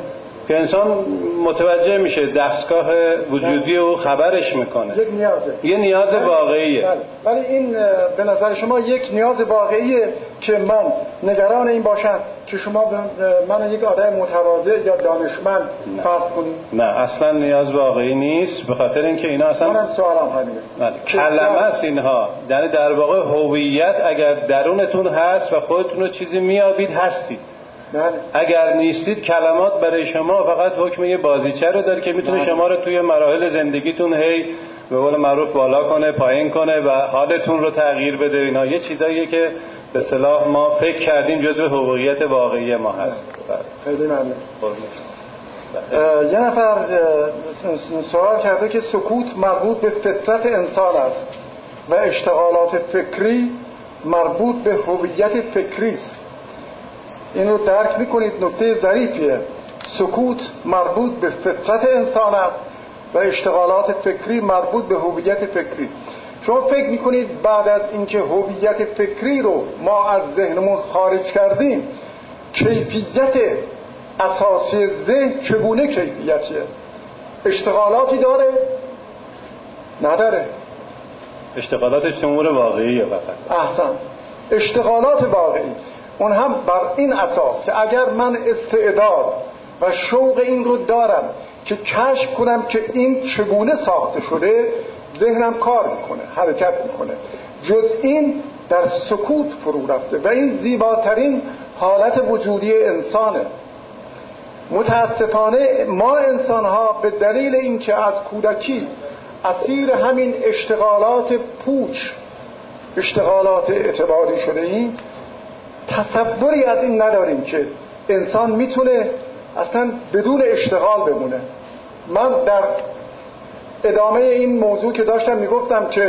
Speaker 6: که انسان متوجه میشه دستگاه وجودی او خبرش میکنه.
Speaker 2: یک نیازه،
Speaker 6: یه نیاز واقعیه.
Speaker 2: ولی این به نظر شما یک نیاز واقعیه که من نگران این باشم که شما من یک آدم متواضع یا دانشمند فرض کنید؟
Speaker 6: نه اصلا نیاز واقعی نیست، به خاطر اینکه اینا اصلا
Speaker 2: منم سوالم همینه،
Speaker 6: کلمه است اینها. یعنی در واقع هویت اگر درونتون هست و خودتون رو چیزی میابید هستید. اگر نیستید کلمات برای شما فقط حکم یه بازیچه رو داره که میتونه شما رو توی مراحل زندگیتون هی به قول معروف بالا کنه، پایین کنه و حالتون رو تغییر بده. اینا یه چیزاییه که به اصطلاح ما فکر کردیم جزو هویت واقعی ما هست.
Speaker 2: خیلی ممنون. یه نفر سوال کرده که سکوت مربوط به فطرت انسان است و اشتغالات فکری مربوط به هویت فکری است. این رو درک میکنید؟ نکته ظریفیه. سکوت مربوط به فطرت انسان است و اشتغالات فکری مربوط به هویت فکری. شما فکر میکنید بعد از اینکه هویت فکری رو ما از ذهنمون خارج کردیم کیفیت اساسی ذهن چگونه کیفیتیه؟ اشتغالاتی داره؟ نداره.
Speaker 6: اشتغالاتش امور واقعیه فقط.
Speaker 2: احسن. اشتغالات واقعی، اون هم بر این اساس که اگر من استعداد و شوق این رو دارم که کشف کنم که این چگونه ساخته شده، ذهنم کار میکنه، حرکت میکنه. جز این در سکوت فرو رفته و این زیباترین حالت وجودی انسانه. متاسفانه ما انسان ها به دلیل اینکه از کودکی اسیر همین اشتغالات پوچ، اشتغالات اعتباری شده ایم، تصوری از این نداریم که انسان میتونه اصلا بدون اشتغال بمونه. من در ادامه این موضوع که داشتم میگفتم که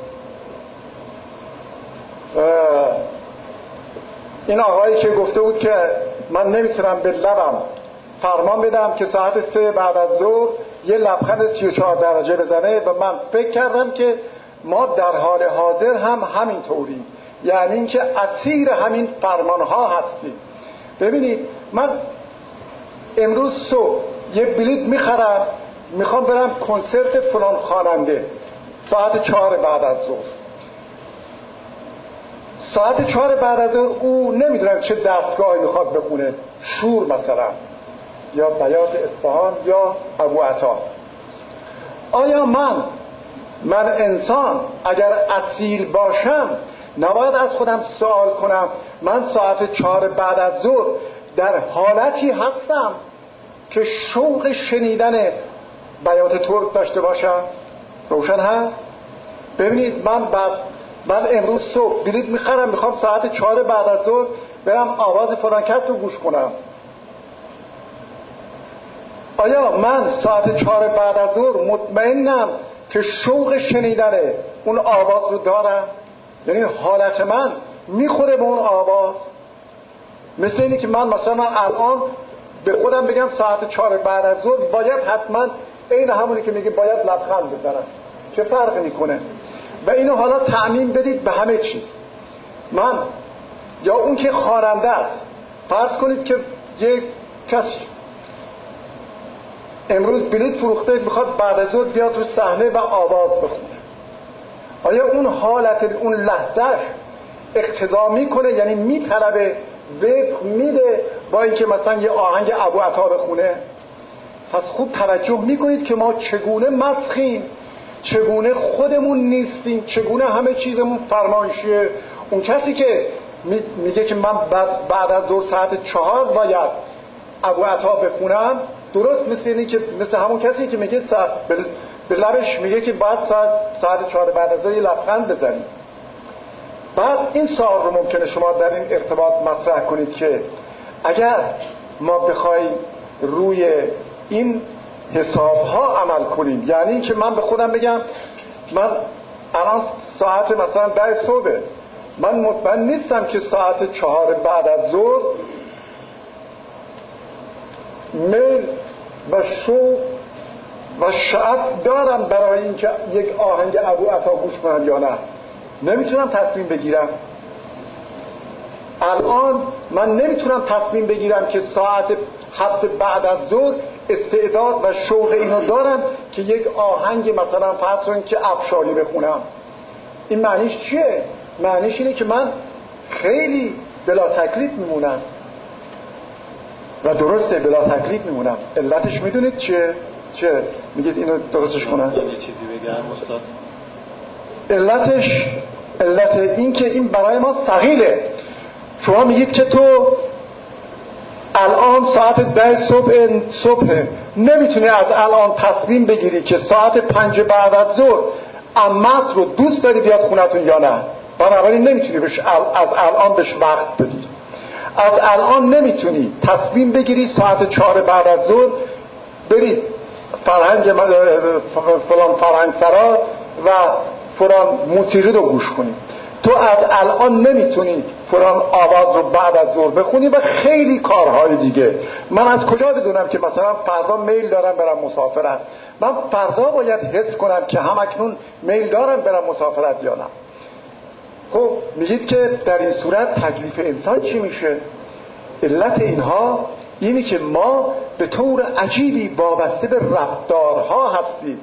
Speaker 2: این آقایی که گفته بود که من نمیتونم به لبم فرمان بدم که ساعت 3 بعد از ظهر یه لبخند 34 درجه بزنه، و من فکر کردم که ما در حال حاضر هم همین طوریم، یعنی اینکه اسیر همین فرمانها هستیم. ببینید من امروز صبح یه بلیط میخرم، میخوام برم کنسرت فلان خواننده ساعت 4 بعد از ظهر. ساعت 4 بعد از ظهر او نمیدونم چه دستگاهی میخواد بخونه، شور مثلا یا بیات اصفهان یا ابو عطا. آیا من انسان اگر اصیل باشم نباید از خودم سوال کنم من ساعت 4 بعد از ظهر در حالتی هستم که شوق شنیدن بیات ترک داشته باشم؟ روشن هست؟ ببینید من امروز صبح بلیط میخرم، میخوام ساعت 4 بعد از ظهر برم آواز فلان کس رو گوش کنم. آیا من ساعت 4 بعد از ظهر مطمئنم که شوق شنیدن اون آواز رو دارم؟ یعنی حالت من میخوره به اون آواز؟ مثل اینی که من مثلا الان به خودم بگم ساعت 4 بعد از ظهر باید حتما این همونی که میگه باید لبخند بزنم. چه فرقی میکنه؟ و اینو حالا تعمیم بدید به همه چیز. من یا اون که خواننده است، فرض کنید که یک کسی امروز بلیط فروخته میخواد بعد از ظهر بیاد رو صحنه و آواز بخونه. آیا اون حالت، اون لحظهش اقتضا میکنه، یعنی میطلبه وقت میده با اینکه مثلا یه آهنگ ابو عطا بخونه؟ پس خوب توجه میکنید که ما چگونه مسخیم، چگونه خودمون نیستیم، چگونه همه چیزمون فرمایشیه. اون کسی که میگه که من بعد از ظهر ساعت 4 باید ابو عطا بخونم، درست مثل همون کسی که میگه به لبش میگه که بعد ساعت 4 بعد از ظهر یه لبخند بزنید. بعد این سوال رو ممکنه شما در این ارتباط مطرح کنید که اگر ما بخوایم روی این حسابها عمل کنیم، یعنی این که من به خودم بگم من الان ساعت مثلا 10 صبح، من مطمئن نیستم که ساعت 4 بعد از ظهر میل و شوق و شعف دارم برای اینکه یک آهنگ ابو عطا گوش کنم یا نه. نمیتونم تصمیم بگیرم. الان من نمیتونم تصمیم بگیرم که ساعت 7 بعد از ظهر استعداد و شوق اینو دارم که یک آهنگ مثلا فرض کنید که افشاری بخونم. این معنیش چیه؟ معنیش اینه که من خیلی بلا تکلیف میمونم و درسته بلا تکلیف میمونم. علتش میدونید چیه؟ چه میگید اینو درستش کنم؟
Speaker 6: یه چیزی بگم استاد.
Speaker 2: علت این که این برای ما ثقیله. شما میگید که تو الان ساعت 10 صبح نمیتونی از الان تصمیم بگیری که ساعت 5 بعد از ظهر عمت رو دوست داری بیاد خونتون یا نه. بنابراین نمیتونی از الان بهش وقت بدی. از الان نمیتونی تصمیم بگیری ساعت 4 بعد از ظهر برید فلان فرهنگ سرا و فلان موسیقی رو گوش کنی. تو از الان نمیتونی فلان آواز رو بعد از ظهر بخونی و خیلی کارهای دیگه. من از کجا بدونم که مثلا فردا میل دارم برم مسافرت؟ من فردا باید حس کنم که همکنون میل دارم برم مسافرت یا نه. خب میگید که در این صورت تکلیف انسان چی میشه؟ علت اینها اینی که ما به طور عجیبی وابسته به رفتارها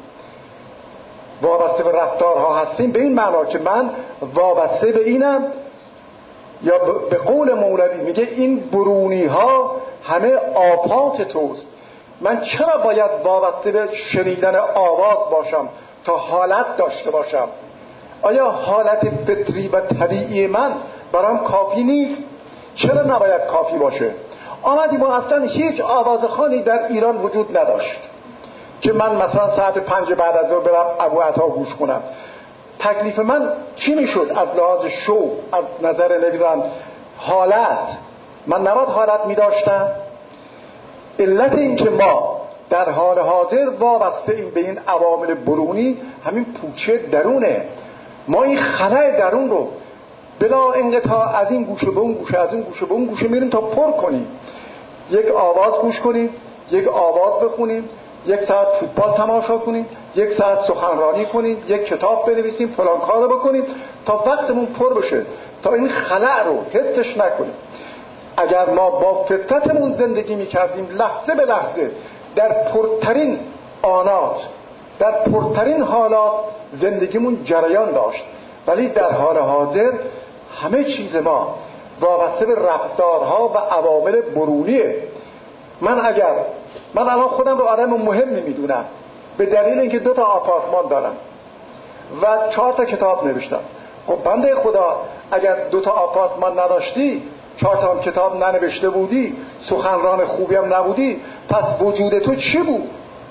Speaker 2: هستیم. به این معنا که من وابسته به اینم، یا به قول مولوی میگه این برونی ها همه آفات توست. من چرا باید وابسته به شنیدن آواز باشم تا حالت داشته باشم؟ آیا حالت فطری و طبیعی من برام کافی نیست؟ چرا نباید کافی باشه؟ آمدیم و اصلا هیچ آوازخوانی در ایران وجود نداشت که من مثلا ساعت 5 بعد از ظهر برم ابو عطا گوش کنم. تکلیف من چی میشد از لحاظ شو، از نظر نمیدونم حالت؟ من نباید حالت میداشتم. علت این که ما در حال حاضر وابسته این به این عوامل برونی همین پوچه درونه. ما این خلأ درون رو بلا انقطاع از این گوشه به اون گوشه، از این گوشه به اون گوشه میریم تا پر کنیم. یک آواز گوش کنیم، یک آواز بخونیم، یک ساعت فوتبال تماشا کنیم، یک ساعت سخنرانی کنیم، یک کتاب بنویسیم، فلان کارو بکنیم تا وقتمون پر بشه، تا این خلأ رو حسش نکنیم. اگر ما با فطرتمون زندگی میکردیم لحظه به لحظه در پرترین آنات، در پرترین حالات زندگیمون جریان داشت. ولی در حال حاضر همه چیز ما وابسته به رفتارها و عوامل برونیه. من الان خودم رو آدم مهمی میدونم به دلیل اینکه 2 آپارتمان دارم و 4 کتاب نوشتم. خب بنده خدا اگر 2 آپارتمان نداشتی، 4 کتاب ننوشته بودی، سخنران خوبی هم نبودی، پس وجود تو چی بود؟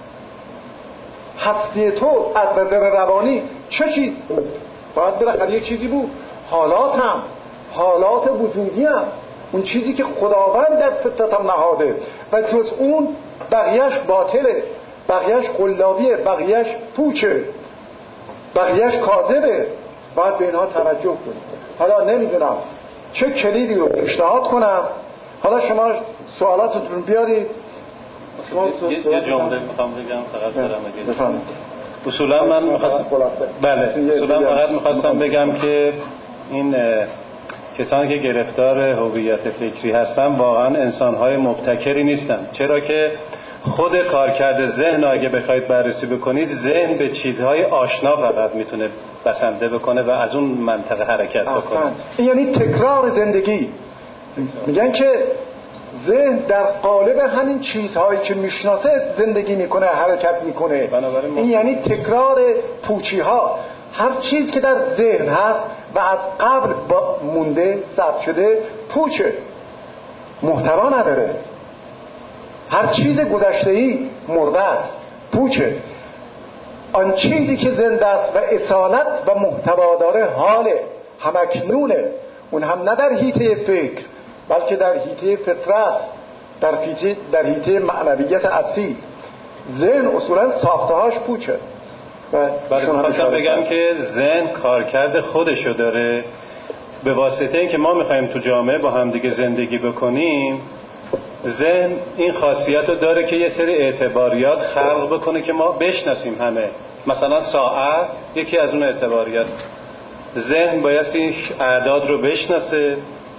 Speaker 2: هستی تو از نظر روانی چه چیز بود؟ باید بالاخره یه چیزی بود. حالات وجودی هم، اون چیزی که خداوند در فطرتم نهاده و جز اون بقیهش باطله، بقیهش قلابیه، بقیهش پوچه، بقیهش کاذبه. باید به اینها توجه کنید. حالا نمیدونم چه کلیدی رو پیشنهاد کنم. حالا شما سوالاتتون بیارید.
Speaker 6: یه جمله میخوام بگم فقط برم اگه اصولا من میخواستم بگم که این کسانی که گرفتار هویت فکری هستن واقعا انسان‌های مبتکری نیستن. چرا که خود کارکرد ذهن اگه بخواید بررسی بکنید، ذهن به چیزهای آشنا فقط میتونه بسنده بکنه و از اون منطقه حرکت بکنه.
Speaker 2: این یعنی تکرار زندگی. میگن که ذهن در قالب همین چیزهایی که میشناسه زندگی میکنه، حرکت میکنه. این یعنی تکرار پوچی ها. هر چیز که در ذهن هست و از قبل مونده، ثبت شده، پوچه، محتوا نداره. هر چیز گذشته‌ای مرده است، پوچه. آن چیزی که زنده است و اصالت و محتوا داره حاله، همکنونه. اون هم نه در حیطه فکر بلکه در حیطه فطرت، در حیطه معنویت اصیل. ذهن اصولا ساختهاش پوچه.
Speaker 6: بله، می‌خواستم بگم که ذهن کارکرد خودشو داره. به واسطه این که ما می‌خوایم تو جامعه با هم دیگه زندگی بکنیم، ذهن این خاصیت رو داره که یه سری اعتباریات خلق بکنه که ما بشناسیم همه. مثلا ساعت یکی از اون اعتباریات. ذهن باید این اعداد رو بشناسه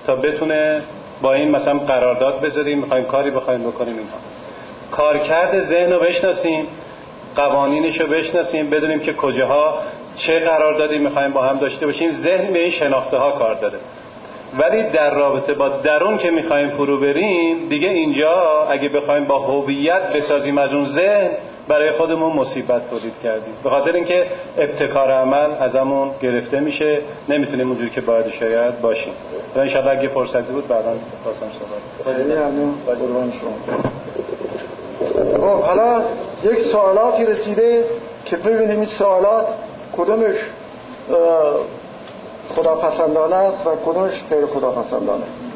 Speaker 6: تا بتونه با این مثلا قرارداد بذاریم میخوایم کاری بخوایم بکنیم. اینها کارکرد ذهن رو بشناسیم، قوانینش رو بشناسیم، بدونیم که کجاها چه قراردادی میخوایم با هم داشته باشیم. ذهن به این شناخته ها کار داره، ولی در رابطه با درون که میخوایم فرو بریم دیگه اینجا اگه بخوایم با هویت بسازیم از اون ذهن، برای خودمون مصیبت تولید کردیم، به خاطر اینکه ابتکار عمل ازمون گرفته میشه، نمیتونیم اونجوری که باید شاید باشیم. و ان شاءالله اگه فرصتی بود بعداً خواستم صحبت
Speaker 2: خیلی ممنون. قربان شما. خب حالا یک سوالاتی رسیده که ببینیم این سوالات کدومش خداپسندانه است و کدومش غیر خداپسندانه.